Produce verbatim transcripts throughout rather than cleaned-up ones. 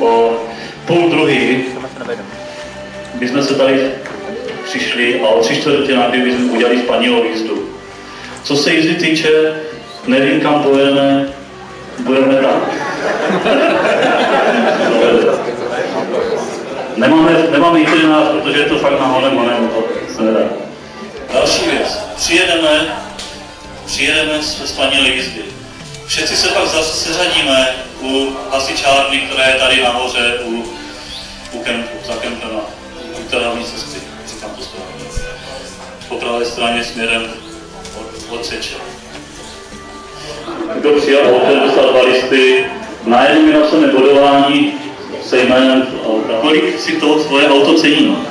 o půl druhý bychom se tady přišli a o tři čtvrtě na dvě bychom udělali španělou jízdu. Co se jízdy týče, nevím, kam pojedeme, budeme tam. Nemáme, nemáme itinerář, protože je to fakt na honem, honem, to se nedá. Další věc. Přijedeme, přijedeme ze španělové jízdy. Všetci se pak zase seřadíme u hasičárny, která je tady nahoře u, u kempu, za kempem na u teravní cesty, říkám to správně. Po pravé straně směrem od, od Seče. Kdo přijal hotel, dostal dva listy, na jednom je napsané bodování se jménem auta. Kolik si toho svoje auto cení?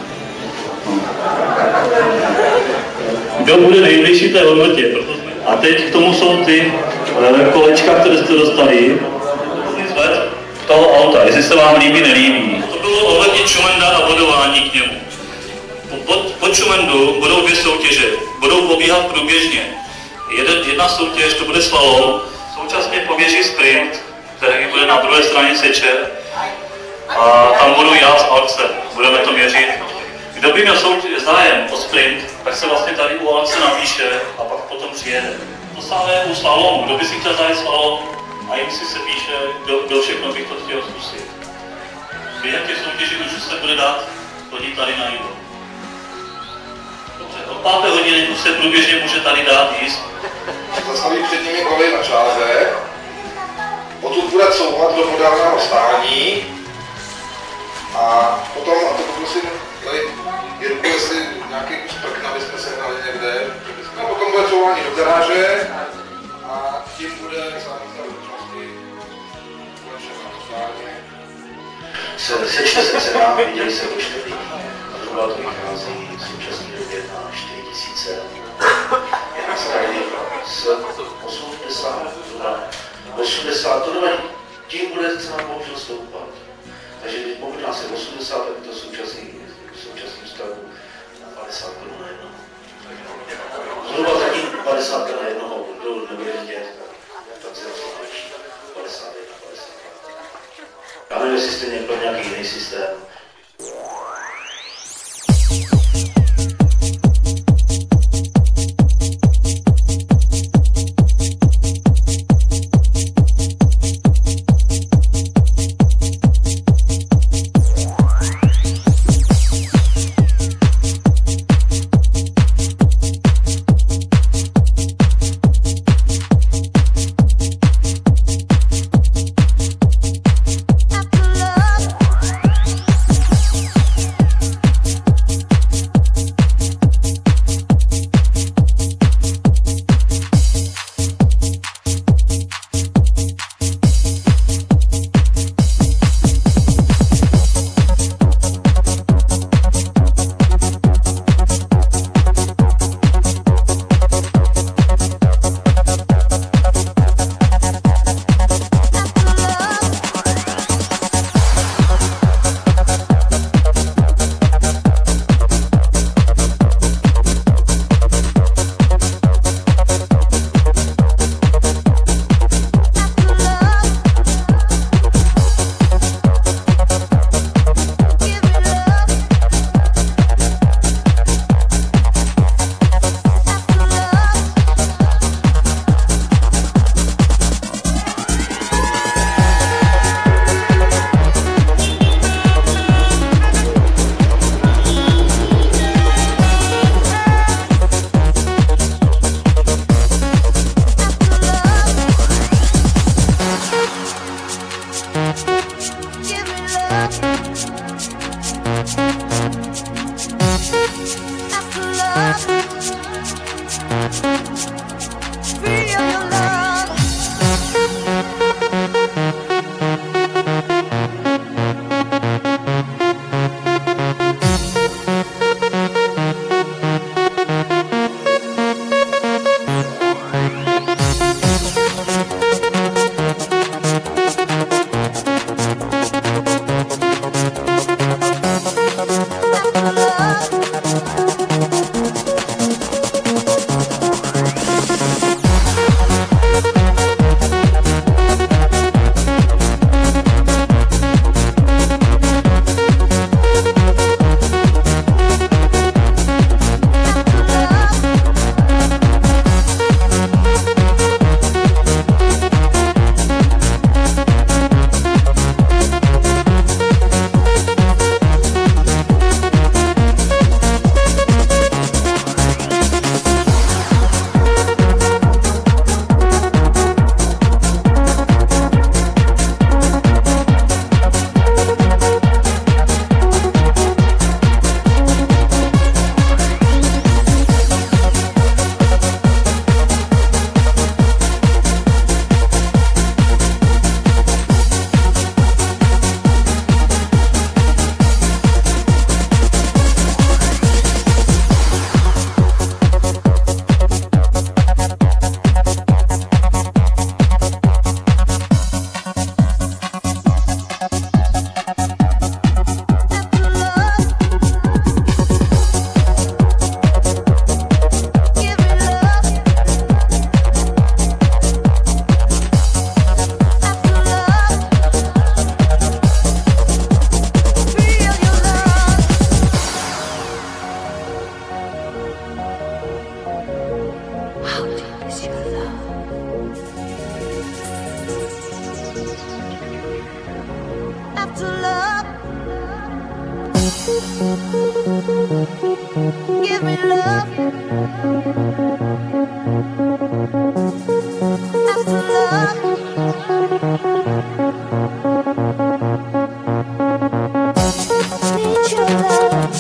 Kdo bude nejbližší té hodnotě? A teď k tomu jsou ty kolečka, které jste dostali. Vzhled toho auta, jestli se vám líbí, nelíbí. To bylo ohledně Čumenda a bodování k němu. Po, po Čumendu budou dvě soutěže. Budou pobíhat průběžně. Jeden, jedna soutěž, to bude slalom, současně poběží sprint, který bude na druhé straně Seče. A tam budu já z Alce, budeme to měřit. Kdo by měl soutěž, zájem o sprint, tak se vlastně tady u Alce napíše a pak potom přijede. To samé u slalomu, kdo by si chtěl zajet slalom a jim si se píše, kdo, kdo všechno bych to chtěl zkusit. Během těch soutěží už se bude dát chodit tady na jídlo. Dobře, od páté hodiny už se průběžně může tady dát jíst. Zastaví před nimi kolej na čáře, odtud bude couvat do podávného stání a potom, a to poprosím, tady Jirku, jestli nějaký kus prkna bychom se hnali někde, a potom bude couvání do garáže a tím bude zámysl ručnosti konečná stání. Se, sečte se cena, viděli se počty lidí, a zhruba to vychází v současné době na čtyři tisíce. Jedna strany z osmdesát, osmdesát, to nevadí, tím bude cena bohužel stoupat. Takže pokud nás je osmdesát, tak to současný, současný stavu na padesát korun na jednoho. Zhruba zatím padesát na jednoho, kdo nebude vidět, tak se vlastně lepší. padesát jedna, padesát dva. Já nevím, jestli jste někdo nějaký jiný systém. Give me love after love. Need your love.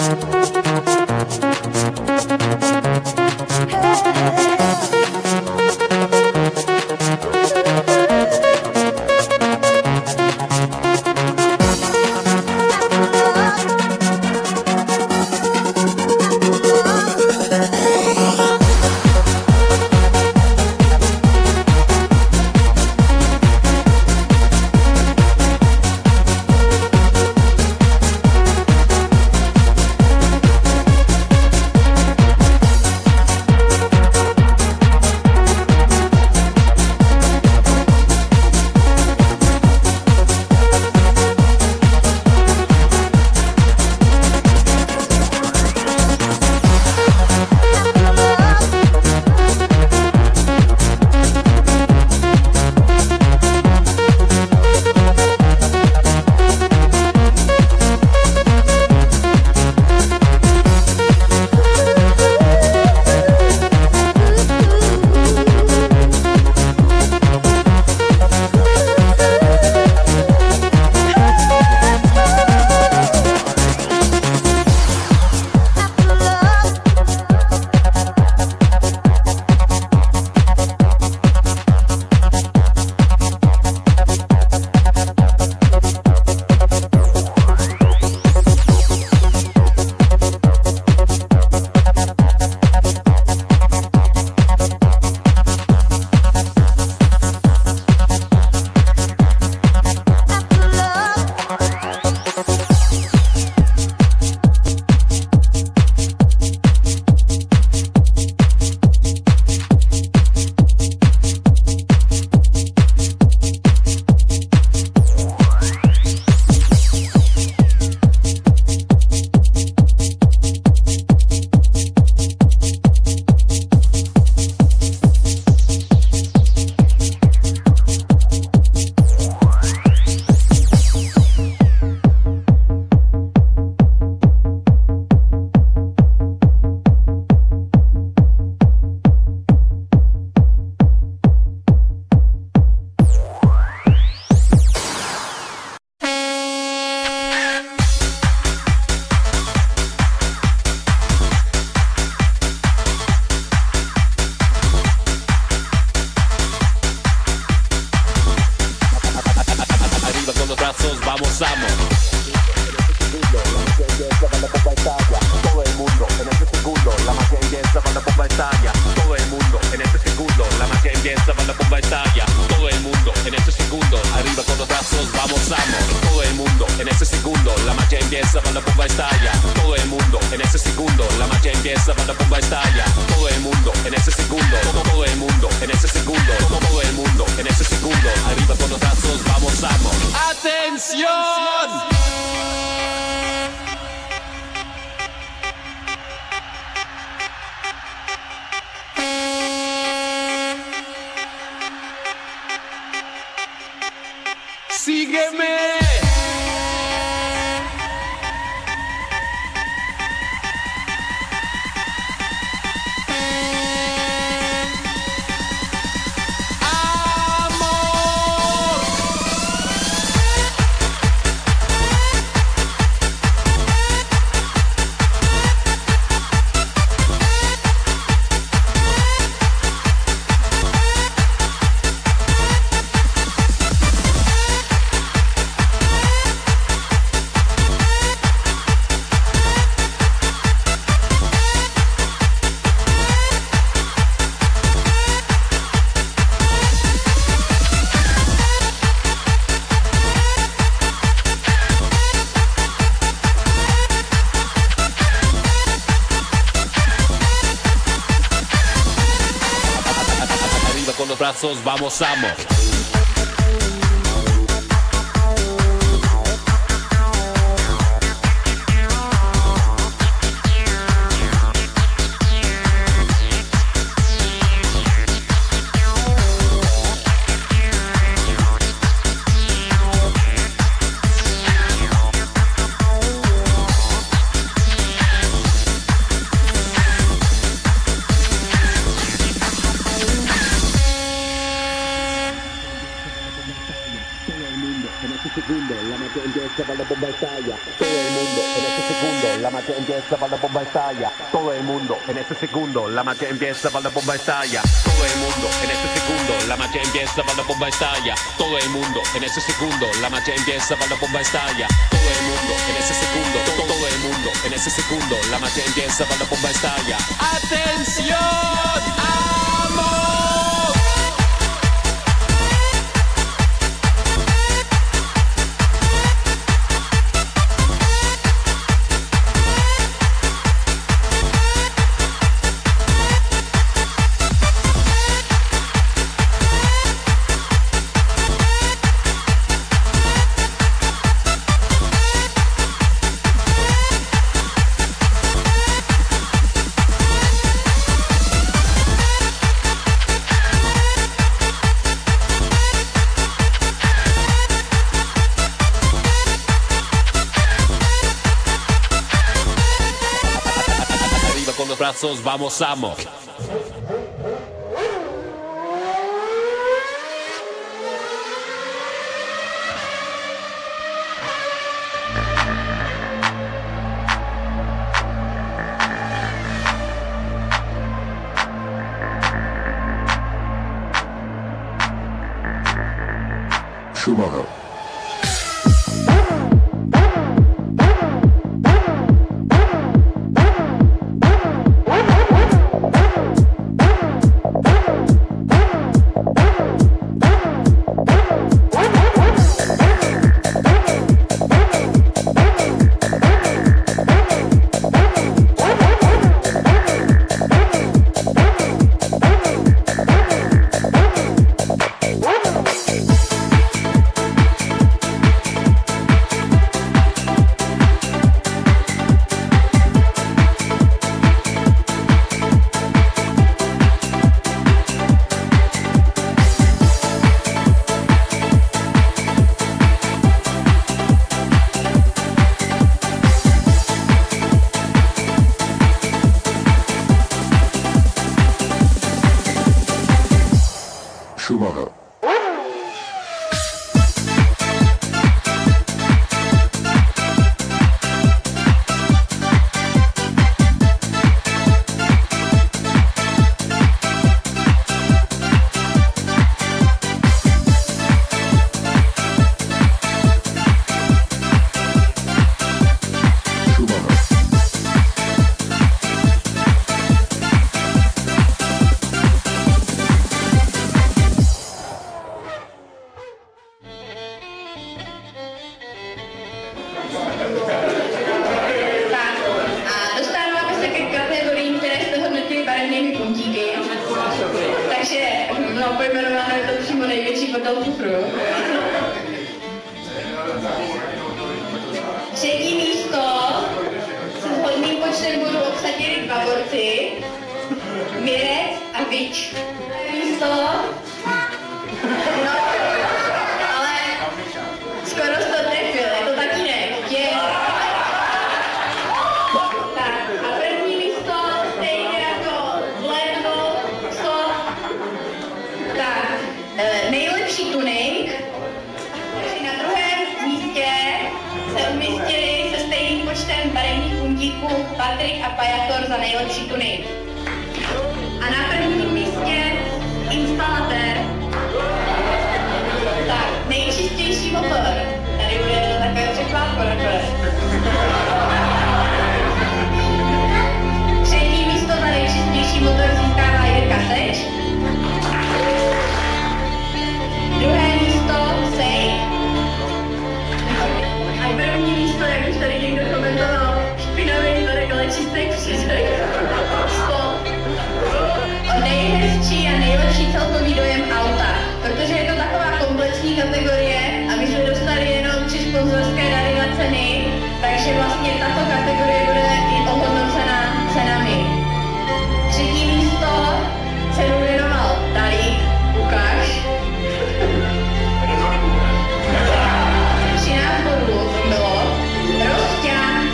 Vamos, vamos. en ese segundo la magia empieza para la bomba estalla. Todo el mundo en ese segundo la magia empieza para la bomba estalla. Todo el mundo en ese segundo la magia empieza para la bomba estalla. Todo el mundo en ese segundo la magia empieza para la bomba estalla. Todo el mundo en ese segundo la magia empieza para la bomba estalla. Todo el mundo en ese segundo, todo el mundo en ese segundo la magia empieza para la bomba estalla. ¡Atención! ¡Amor! Brazos, vamos, amor. Schumacher. Schumacher. Takže, no, pojmenováno je to přímo největší hotel Kufru. Třetí místo se shodným počtem bodů obsadili dva borci, Mirec a Vič. Místo, no, ale skoro jsi to trefil, je to tatínek, je. Tak, a první místo stejně jako ledno, sto. Tak, e, nejlepší tuning, takže na druhém místě se umístili se stejným počtem barevných puntíků Patrik a Pajator za nejlepší tuning. A na prvním místě instalatér. Tak, nejčistější motor. Tady bude takové překvapko nakonec. Třetí místo za nejčistější motor získává Jirka Seč. Druhé místo Sej. A první místo, jak už tady někdo komentoval, špinavý zadek, ale čistý přízek. O nejhezčí a nejlepší celkový dojem auta, protože je to taková komplexní kategorie a my jsme dostali jenom tři sponzorské dary na ceny, takže vlastně tato kategorie bude i ohodnocena cenami. Třetí místo cenu věnoval Dalík, ukáž. třináct bodů bylo. Rosťan.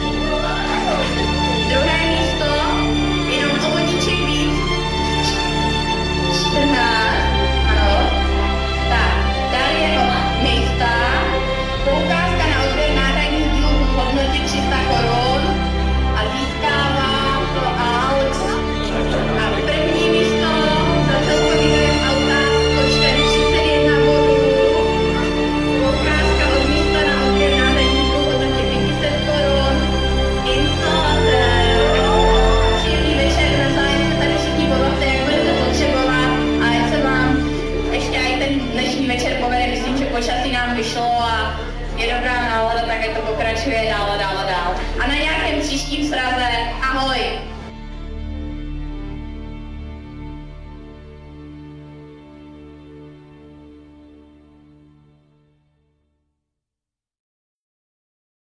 Druhé místo, jenom o bodíček víc. čtrnáct, ano. Tak, Darie Mejsta. naplno a je dobrá nálada, tak to pokračuje dál a dál a dál. A na nějakém příštím sraze, ahoj!